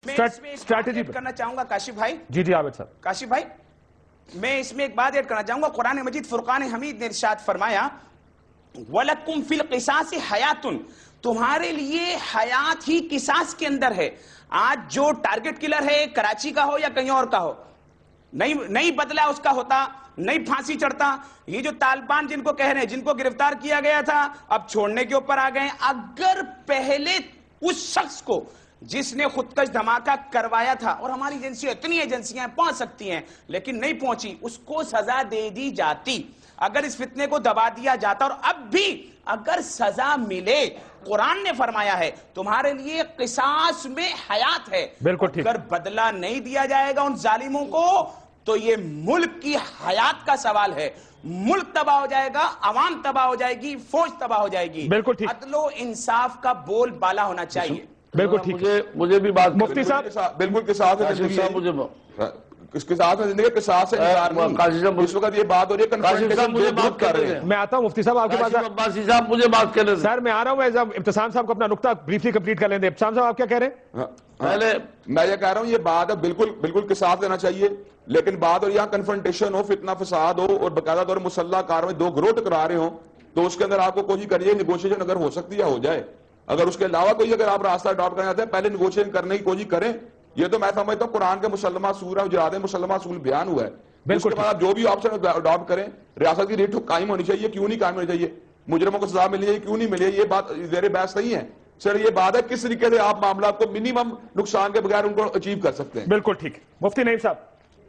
Strategy کرنا چاہوں گا کاشف بھائی. جی عابد صاحب. کاشف بھائی میں اس میں ایک بات ایڈ کرنا چاہوں گا. قرآن مجید فرقان حمید نے ارشاد فرمایا وَلَكُمْ فِي الْقِصَاصِ حَيَاتٌ, تمہارے لیے حیات ہی قصاص کے اندر ہے. آج جو ٹارگٹ کلر ہے کراچی کا ہو یا کہیں اور کا ہو, نہیں بدلہ اس کا ہوتا, نہیں پھانسی چڑھتا. یہ جو طالبان جن کو کہہ رہے ہیں, جن کو گرفتار کیا گیا تھا اب چھوڑنے کے اوپر آ گئے, اگر پہلے اس شخص کو جس نے خودکش دھماکہ کروایا تھا, اور ہماری ایجنسی اتنی ایجنسیاں پہنچ سکتی ہیں لیکن نہیں پہنچی, اس کو سزا دے دی جاتی, اگر اس فتنے کو دبا دیا جاتا. اور اب بھی اگر سزا ملے, قرآن نے فرمایا ہے تمہارے لیے قصاص میں حیات ہے. بالکل ٹھیک. اگر بدلہ نہیں دیا جائے گا ان ظالموں کو تو یہ ملک کی حیات کا سوال ہے. ملک تباہ ہو جائے گا, عوام تباہ ہو جائے گی, فوج تباہ ہو جائے گی. بالکل ٹھیک. عدل و انصاف کا بول بالا ہونا چاہیے. بالکل ٹھیک. مجھے بھی بات مفتی صاحب بالکل قصاص ہے زندگی, اس کے ساتھ زندگی قصاص سے انکار نہیں. اس وقت یہ بات ہو رہی ہے کنفرنٹیشن جو گروپ کر رہے ہیں. میں آتا ہوں مفتی صاحب آپ کے پاس. عباسی صاحب مجھے بات کرنے دیں. سر میں آ رہا ہوں, ابتسام صاحب کو اپنا نقطہ بریفلی کمپلیٹ کر لیں دیں. ابتسام صاحب آپ کیا کہہ رہے ہیں؟ پہلے میں یہ کہہ رہا ہوں یہ بات ہے بالکل قصاص دینا چاہیے, لیکن بات اور یہاں کنفرنٹیشن ہو, فتنہ فساد ہو اور باقاعدہ طور مسلح کارروائی دو گروہ ٹکرا رہے ہوں تو اس کے اندر آپ کو کوشش کریے نیگوشیشن اگر ہو سکتی ہے ہو جائے. اگر اس کے علاوہ کوئی اگر آپ راستہ اڈاپٹ کرنا چاہتے ہیں پہلے نیگوشیشن کرنے کی کوشش کریں. یہ تو میں سمجھتا ہوں قرآن کے مسلمہ سورہ جہاد مسلمہ اصول بیان ہوا ہے. اس کے بعد آپ جو بھی آپشن اڈاپٹ کریں, ریاست کی ریٹ قائم ہونی چاہیے, کیوں نہیں قائم ہونی چاہیے, مجرموں کو سزا ملنی چاہیے, کیوں نہیں ملی, یہ بات زیر بحث نہیں ہے. سر یہ بات ہے کس طریقے سے آپ معاملات کو منیمم نقصان کے بغیر ان کو اچیو کر سکتے ہیں. بالکل ٹھیک. مفتی نعیم صاحب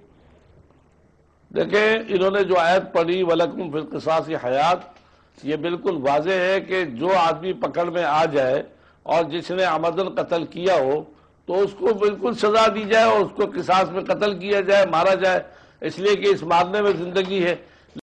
دیکھیں انہوں نے جو آیت پڑھی وَلَكُمْ فِي الْقِصَاصِ حَيَاتٌ, یہ بالکل واضح ہے کہ جو آدمی پکڑ میں آ جائے اور جس نے عمدن قتل کیا ہو تو اس کو بالکل سزا دی جائے اور اس کو قصاص میں قتل کیا جائے, مارا جائے, اس لیے کہ اس مارنے میں زندگی ہے.